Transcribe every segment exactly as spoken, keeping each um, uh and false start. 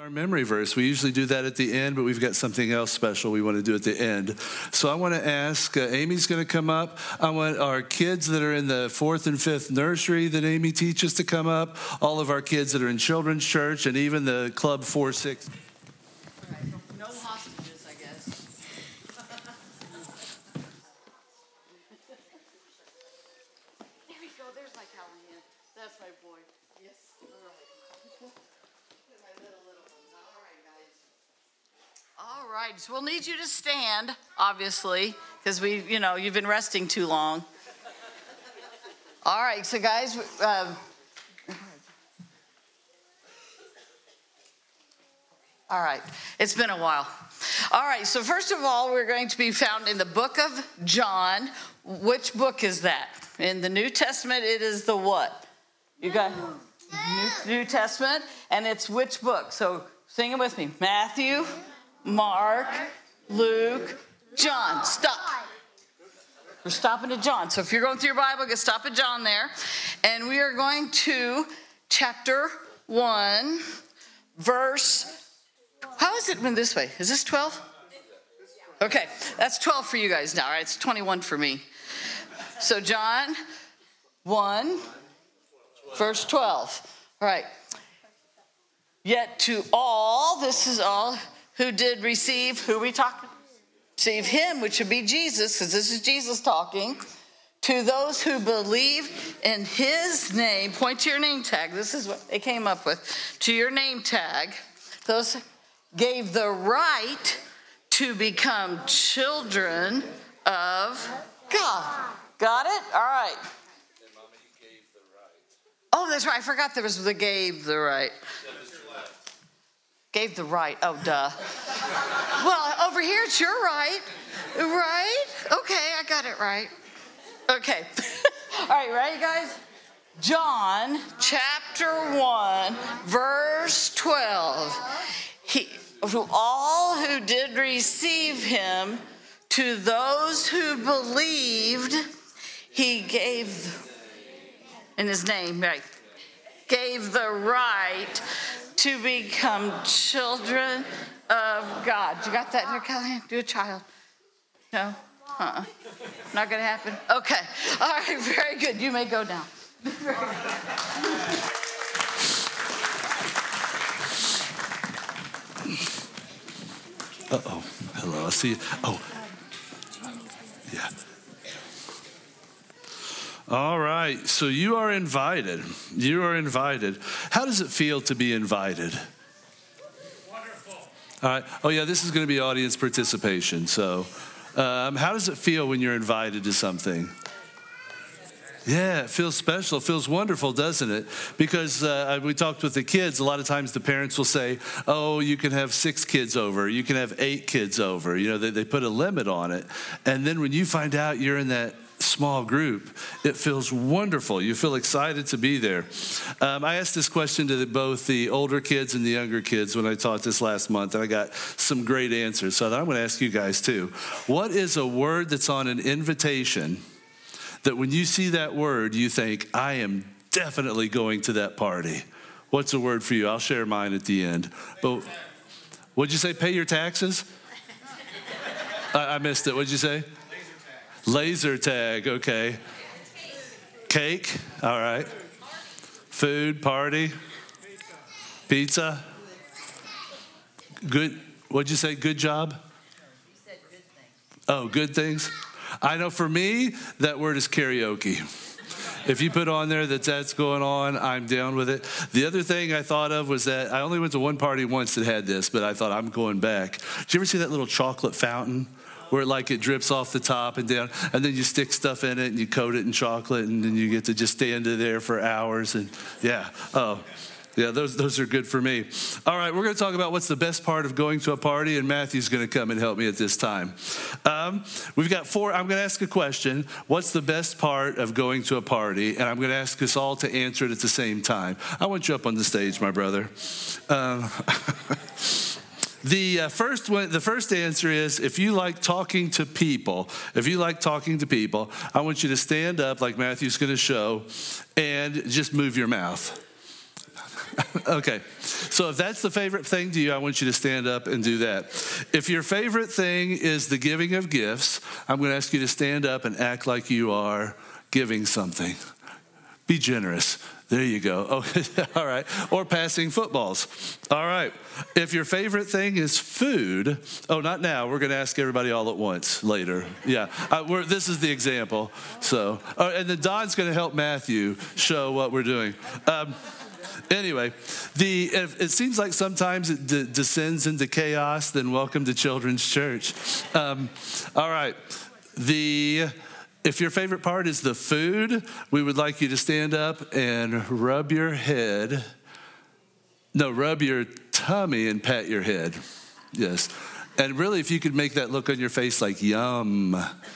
Our memory verse. We usually do that at the end, but we've got something else special we want to do at the end. So I want to ask, uh, Amy's going to come up. I want our kids that are in the fourth and fifth nursery that Amy teaches to come up, all of our kids that are in children's church, and even the Club four six. All right, no hostages, I guess. There we go, there's my Callahan. That's my boy. Yes, all right. My little, little ones. All right, guys. All right, so we'll need you to stand, obviously, because we, you know, you've been resting too long. All right, so guys, um, all right, it's been a while. All right, so first of all, we're going to be found in the book of John. Which book is that? In the New Testament, it is the what? You got New, New Testament, and it's which book? So sing it with me. Matthew, Mark, Luke, John. Stop. We're stopping at John. So if you're going through your Bible, get stop at John there. And we are going to chapter one, verse, how is it been this way? Is this twelve? Okay, that's twelve for you guys now, all right? It's twenty-one for me. So John one, verse twelve. All right. Yet to all, this is all who did receive, who are we talking? Receive him, which would be Jesus, because this is Jesus talking. To those who believe in his name, point to your name tag. This is what they came up with. To your name tag, those gave the right to become children of God. Got it? All right. Oh, that's right. I forgot there was the gave the right. Gave the right. Oh, duh. Well, over here it's your right. Right? Okay, I got it right. Okay. All right, ready, guys? John chapter one, verse twelve. He, to all who did receive him, to those who believed, he gave, in his name, right, gave the right to become children of God. You got that in your Callahan? Do a child. No? Uh-uh. Not going to happen? Okay. All right, very good. You may go down. Uh-oh. Hello. I see you. Oh. Yeah. All right. So you are invited. You are invited. How does it feel to be invited? Wonderful. All right. Oh, yeah, this is going to be audience participation. So um, how does it feel when you're invited to something? Yeah, it feels special. It feels wonderful, doesn't it? Because uh, we talked with the kids. A lot of times the parents will say, oh, you can have six kids over. You can have eight kids over. You know, they, they put a limit on it. And then when you find out you're in that small group, it feels wonderful. You feel excited to be there. Um, I asked this question to the, both the older kids and the younger kids when I taught this last month, and I got some great answers. So I'm going to ask you guys too. What is a word that's on an invitation that when you see that word, you think, I am definitely going to that party? What's a word for you? I'll share mine at the end. But what'd you say? Pay your taxes? I, I missed it. What'd you say? Laser tag, okay. Cake, all right. Food, party. Pizza. Good, what'd you say, good job? You said good things. Oh, good things? I know for me, that word is karaoke. If you put on there that that's going on, I'm down with it. The other thing I thought of was that I only went to one party once that had this, but I thought I'm going back. Did you ever see that little chocolate fountain where like it drips off the top and down, and then you stick stuff in it and you coat it in chocolate, and then you get to just stand there for hours? And yeah, oh. Yeah, those those are good for me. All right, we're going to talk about what's the best part of going to a party, and Matthew's going to come and help me at this time. Um, we've got four. I'm going to ask a question. What's the best part of going to a party? And I'm going to ask us all to answer it at the same time. I want you up on the stage, my brother. Um, the uh, first one, the first answer is, if you like talking to people, if you like talking to people, I want you to stand up like Matthew's going to show, and just move your mouth. Okay, so if that's the favorite thing to you, I want you to stand up and do that. If your favorite thing is the giving of gifts, I'm going to ask you to stand up and act like you are giving something. Be generous. There you go. Oh, all right. Or passing footballs. All right. If your favorite thing is food, oh, not now. We're going to ask everybody all at once later. Yeah. Uh, we're, this is the example. So, uh, and then Don's going to help Matthew show what we're doing. Um, Anyway, the it seems like sometimes it de- descends into chaos. Then welcome to Children's Church. Um, all right, the if your favorite part is the food, we would like you to stand up and rub your head. No, rub your tummy and pat your head. Yes, and really, if you could make that look on your face like yum.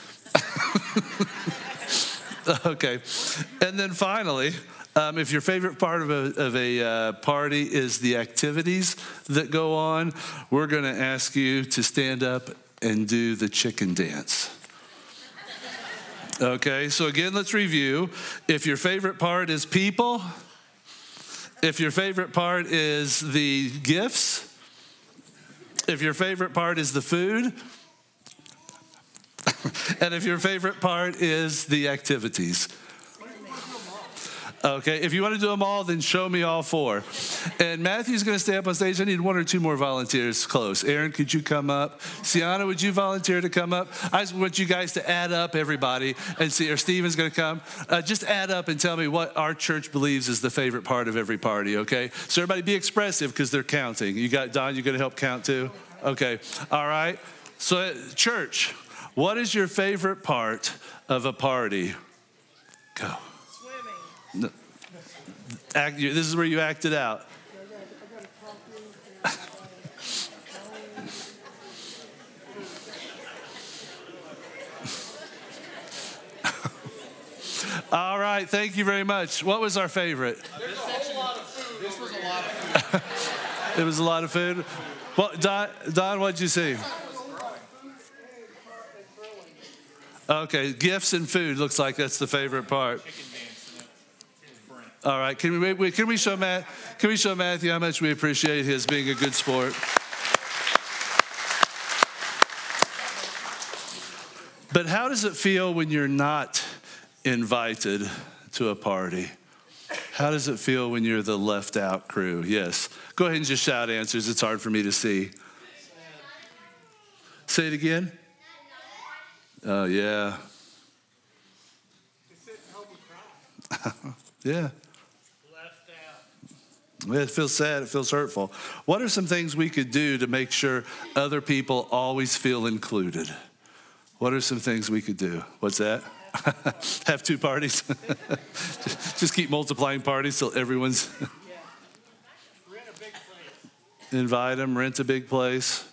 Okay, and then finally. Um, if your favorite part of a, of a uh, party is the activities that go on, we're going to ask you to stand up and do the chicken dance. Okay, so again, let's review. If your favorite part is people, if your favorite part is the gifts, if your favorite part is the food, and if your favorite part is the activities. Okay, if you want to do them all, then show me all four. And Matthew's going to stay up on stage. I need one or two more volunteers close. Aaron, could you come up? Sienna, would you volunteer to come up? I just want you guys to add up everybody and see, or Stephen's going to come. Uh, just add up and tell me what our church believes is the favorite part of every party, okay? So everybody be expressive because they're counting. You got, Don, you going to help count too? Okay, all right. So church, what is your favorite part of a party? Go. No. Act, this is where you act it out. All right, thank you very much. What was our favorite? There's a whole lot of food. This was a lot of food. It was a lot of food. Well, Don, Don, what'd you see? Okay, gifts and food looks like that's the favorite part. All right, can we can we show Matt can we show Matthew how much we appreciate his being a good sport? But how does it feel when you're not invited to a party? How does it feel when you're the left out crew? Yes. Go ahead and just shout answers. It's hard for me to see. Say it again. Oh, uh, yeah. Yeah. It feels sad. It feels hurtful. What are some things we could do to make sure other people always feel included? What are some things we could do? What's that? Have two parties? Just keep multiplying parties till everyone's... Rent a big place. Invite them, rent a big place.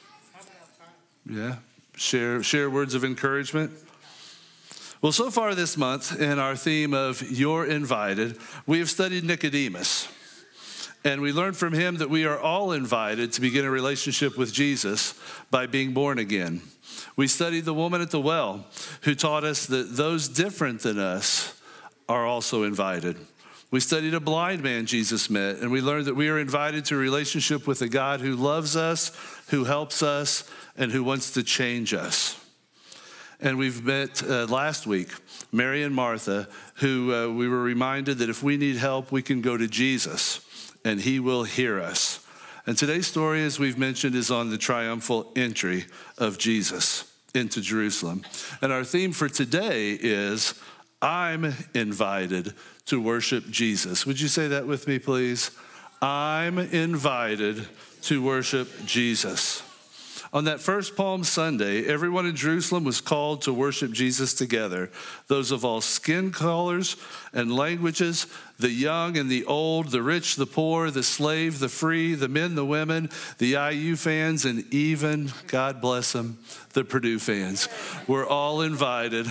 Yeah. Share, share words of encouragement. Well, so far this month, in our theme of You're Invited, we have studied Nicodemus. And we learned from him that we are all invited to begin a relationship with Jesus by being born again. We studied the woman at the well who taught us that those different than us are also invited. We studied a blind man Jesus met, and we learned that we are invited to a relationship with a God who loves us, who helps us, and who wants to change us. And we've met uh, last week, Mary and Martha, who uh, we were reminded that if we need help, we can go to Jesus, and he will hear us. And today's story, as we've mentioned, is on the triumphal entry of Jesus into Jerusalem. And our theme for today is, I'm invited to worship Jesus. Would you say that with me, please? I'm invited to worship Jesus. On that first Palm Sunday, everyone in Jerusalem was called to worship Jesus together. Those of all skin colors and languages, the young and the old, the rich, the poor, the slave, the free, the men, the women, the I U fans, and even, God bless them, the Purdue fans. We're all invited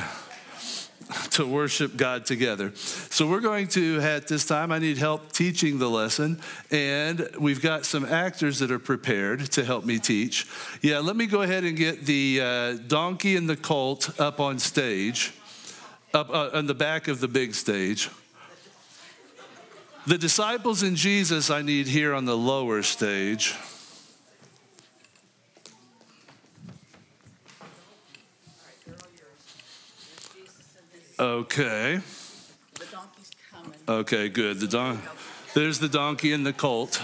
to worship God together. So we're going to, at this time, I need help teaching the lesson, and we've got some actors that are prepared to help me teach. Yeah, let me go ahead and get the uh, donkey and the colt up on stage, up uh, on the back of the big stage. The disciples and Jesus I need here on the lower stage. Okay. The donkey's coming. Okay, good. The don- There's the donkey and the colt.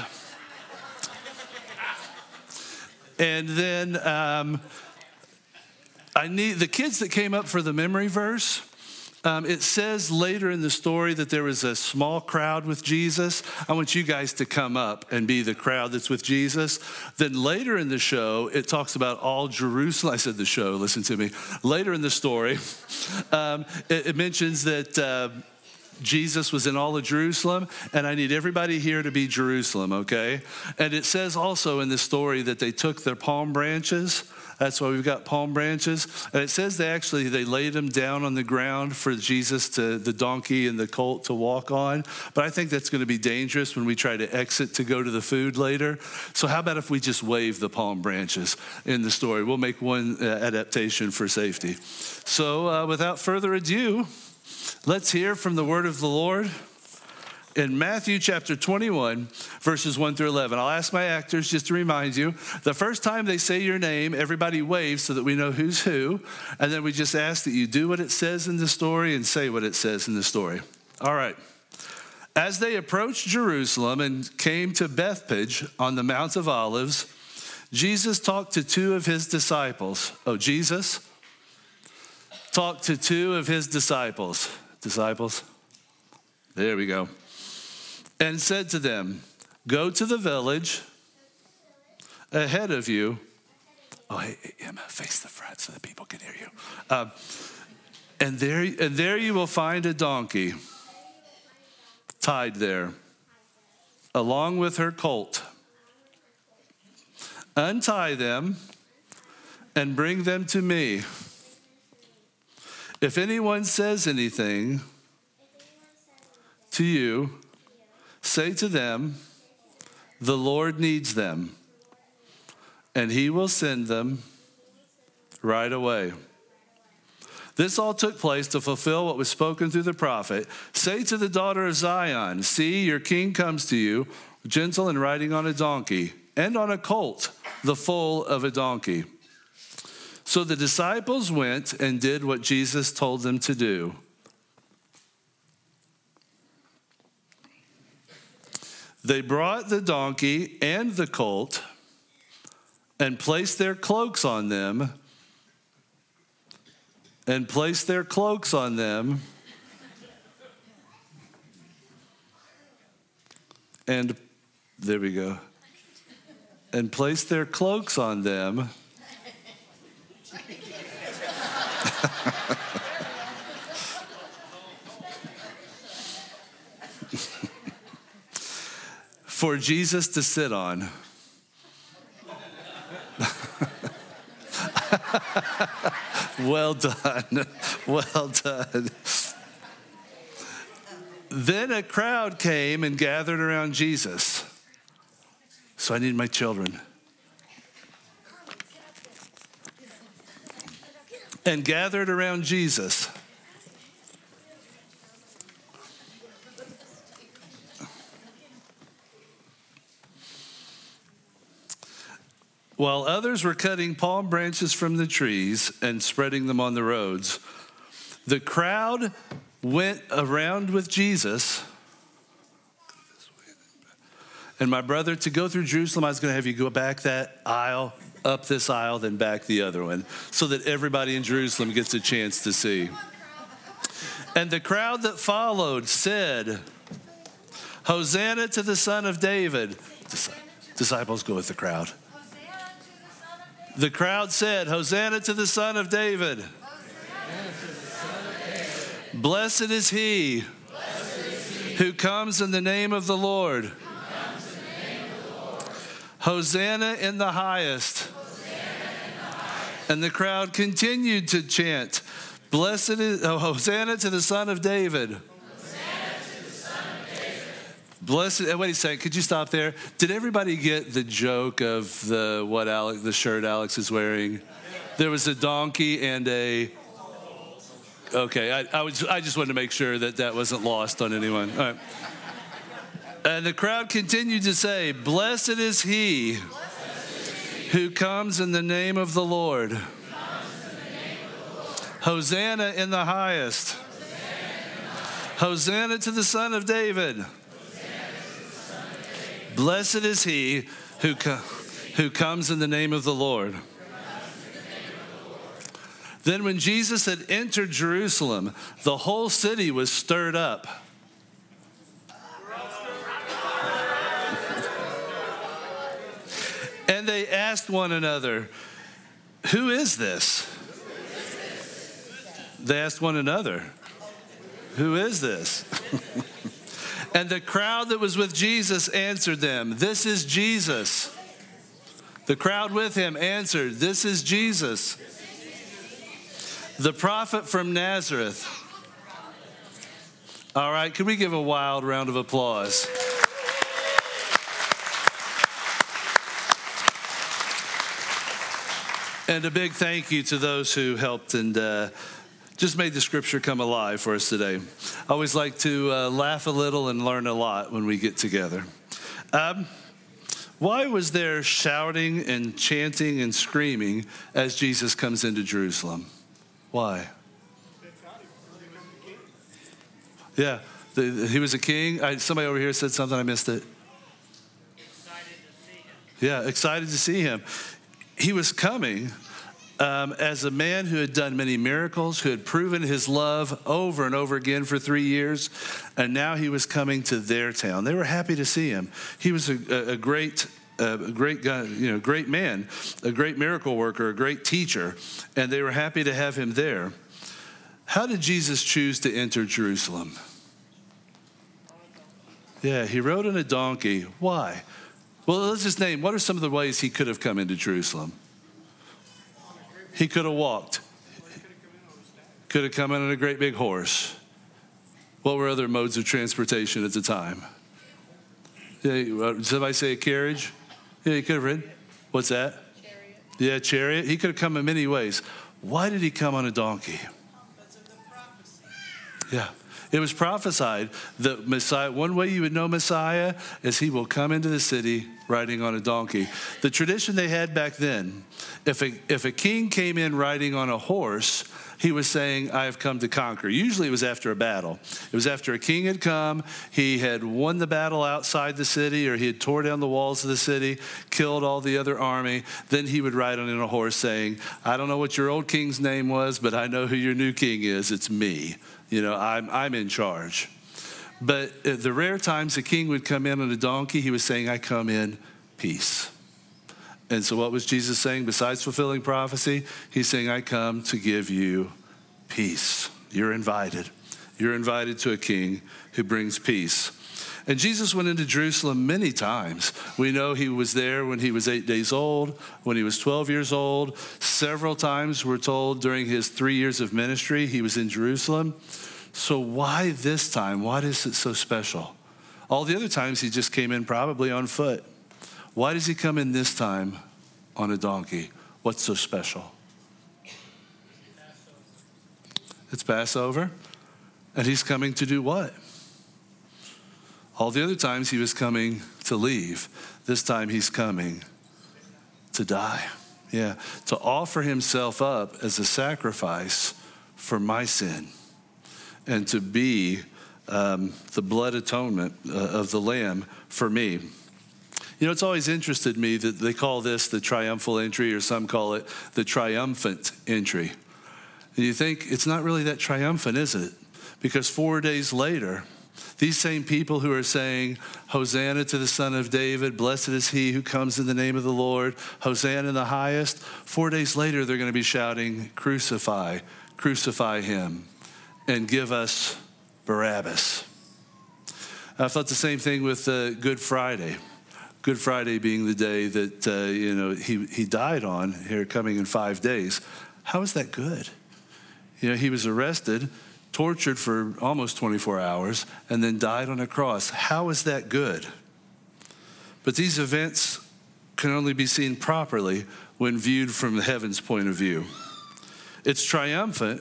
And then um, I need the kids that came up for the memory verse. Um, it says later in the story that there was a small crowd with Jesus. I want you guys to come up and be the crowd that's with Jesus. Then later in the show, it talks about all Jerusalem. I said the show, listen to me. Later in the story, um, it, it mentions that uh, Jesus was in all of Jerusalem, and I need everybody here to be Jerusalem, okay? And it says also in the story that they took their palm branches. That's why we've got palm branches. And it says they actually, they laid them down on the ground for Jesus to, the donkey and the colt to walk on. But I think that's going to be dangerous when we try to exit to go to the food later. So how about if we just wave the palm branches in the story? We'll make one uh, adaptation for safety. So uh, without further ado, let's hear from the word of the Lord in Matthew chapter twenty-one, verses one through eleven. I'll ask my actors just to remind you, the first time they say your name, everybody waves so that we know who's who. And then we just ask that you do what it says in the story and say what it says in the story. All right. As they approached Jerusalem and came to Bethphage on the Mount of Olives, Jesus talked to two of his disciples. Oh, Jesus talked to two of his disciples. Disciples? There we go. And said to them, go to the village ahead of you. Oh, hey, Emma, face the front so that people can hear you. Uh, and there, and there you will find a donkey tied there, along with her colt. Untie them and bring them to me. If anyone says anything to you, say to them, the Lord needs them, and he will send them right away. This all took place to fulfill what was spoken through the prophet. Say to the daughter of Zion, see, your king comes to you, gentle and riding on a donkey, and on a colt, the foal of a donkey. So the disciples went and did what Jesus told them to do. They brought the donkey and the colt and placed their cloaks on them, and placed their cloaks on them, and there we go, and placed their cloaks on them. For Jesus to sit on. Well done. Well done. Then a crowd came and gathered around Jesus. So I need my children. And gathered around Jesus. While others were cutting palm branches from the trees and spreading them on the roads, the crowd went around with Jesus. And my brother, to go through Jerusalem, I was going to have you go back that aisle, up this aisle, then back the other one, so that everybody in Jerusalem gets a chance to see. And the crowd that followed said, Hosanna to the Son of David. Disciples go with the crowd. The crowd said, Hosanna to the Son of David. Son of David. Blessed is he, Blessed is he who comes in the name of the Lord. Hosanna in the highest. Hosanna in the highest. And the crowd continued to chant, Blessed is, oh, Hosanna to the Son of David. Blessed, wait a second, could you stop there? Did everybody get the joke of the what Alex, the shirt Alex is wearing? There was a donkey and a, okay, I, I, was, I just wanted to make sure that that wasn't lost on anyone. All right. And the crowd continued to say, "Blessed is he who comes in the name of the Lord. Hosanna in the highest. Hosanna to the Son of David. Blessed is he who, co- who comes in the name of the Lord." Then when Jesus had entered Jerusalem, the whole city was stirred up. And they asked one another, "Who is this?" They asked one another, "Who is this?" And the crowd that was with Jesus answered them, "This is Jesus." The crowd with him answered, "This is Jesus, the prophet from Nazareth." All right, can we give a wild round of applause? And a big thank you to those who helped and uh, just made the scripture come alive for us today. I always like to uh, laugh a little and learn a lot when we get together. Um, why was there shouting and chanting and screaming as Jesus comes into Jerusalem? Why? Yeah, the, he was a king. I, somebody over here said something, I missed it. Excited to see him. Yeah, excited to see him. He was coming um, as a man who had done many miracles, who had proven his love over and over again for three years, and now he was coming to their town. They were happy to see him. He was a, a great, a great guy, you know, great man, a great miracle worker, a great teacher, and they were happy to have him there. How did Jesus choose to enter Jerusalem? Yeah, he rode on a donkey. Why? Well, let's just name, what are some of the ways he could have come into Jerusalem? He could have walked. Could have come in on a great big horse. What were other modes of transportation at the time? Yeah, did somebody say a carriage? Yeah, he could have ridden. What's that? Chariot. Yeah, chariot. He could have come in many ways. Why did he come on a donkey? Because of the prophecy. Yeah. It was prophesied that Messiah, one way you would know Messiah is he will come into the city riding on a donkey. The tradition they had back then, if a, if a king came in riding on a horse, he was saying, "I have come to conquer." Usually it was after a battle. It was after a king had come, he had won the battle outside the city, or he had tore down the walls of the city, killed all the other army. Then he would ride on a horse saying, "I don't know what your old king's name was, but I know who your new king is. It's me. You know, I'm, I'm in charge." But the rare times a king would come in on a donkey, he was saying, "I come in peace." And so what was Jesus saying? Besides fulfilling prophecy, he's saying, "I come to give you peace." You're invited. You're invited to a king who brings peace. And Jesus went into Jerusalem many times. We know he was there when he was eight days old, when he was twelve years old. Several times we're told during his three years of ministry, he was in Jerusalem. So why this time? Why is it so special? All the other times he just came in probably on foot. Why does he come in this time on a donkey? What's so special? It's Passover. And he's coming to do what? All the other times he was coming to leave. This time he's coming to die. Yeah, to offer himself up as a sacrifice for my sin and to be um, the blood atonement uh, of the Lamb for me. You know, it's always interested me that they call this the triumphal entry, or some call it the triumphant entry. And you think it's not really that triumphant, is it? Because four days later, these same people who are saying, "Hosanna to the Son of David, blessed is he who comes in the name of the Lord, Hosanna in the highest," four days later they're going to be shouting, "Crucify, crucify him, and give us Barabbas." I thought the same thing with uh, Good Friday. Good Friday being the day that uh, you know he, he died on, here coming in five days. How is that good? You know, he was arrested, tortured for almost twenty-four hours, and then died on a cross. How is that good? But these events can only be seen properly when viewed from the heaven's point of view. It's triumphant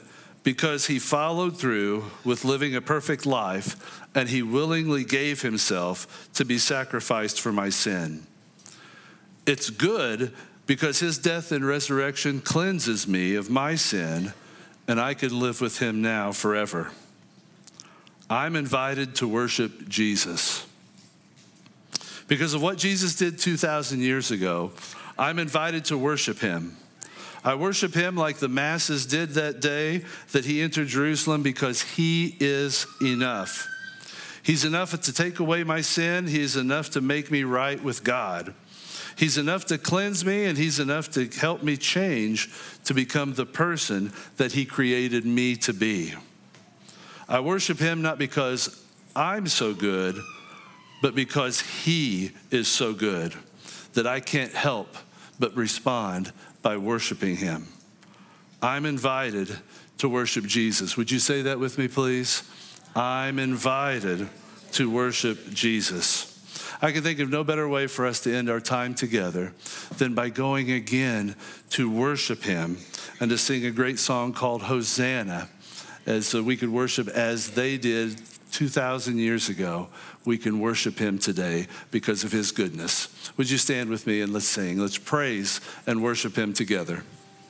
because he followed through with living a perfect life, and he willingly gave himself to be sacrificed for my sin. It's good because his death and resurrection cleanses me of my sin, and I can live with him now forever. I'm invited to worship Jesus. Because of what Jesus did two thousand years ago, I'm invited to worship him. I worship him like the masses did that day that he entered Jerusalem, because he is enough. He's enough to take away my sin. He is enough to make me right with God. He's enough to cleanse me, and he's enough to help me change to become the person that he created me to be. I worship him not because I'm so good, but because he is so good that I can't help but respond by worshiping him. I'm invited to worship Jesus. Would you say that with me, please? I'm invited to worship Jesus. I can think of no better way for us to end our time together than by going again to worship him and to sing a great song called Hosanna, as we could worship as they did two thousand years ago. We can worship him today because of his goodness. Would you stand with me and let's sing. Let's praise and worship him together.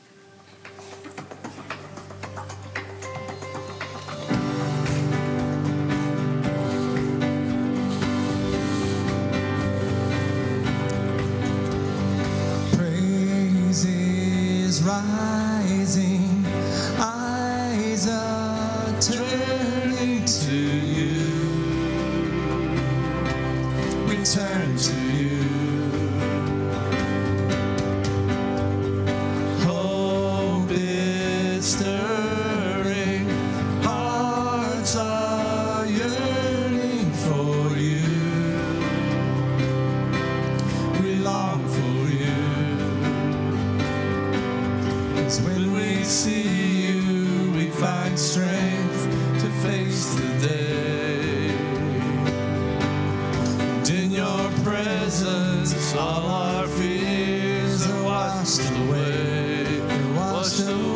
Rising, eyes are turning to you. We turn to you. Hope is stirring, hearts are yearning for you. We long for you. When we see you, we find strength to face the day. And in your presence, all our fears are washed away. Washed away.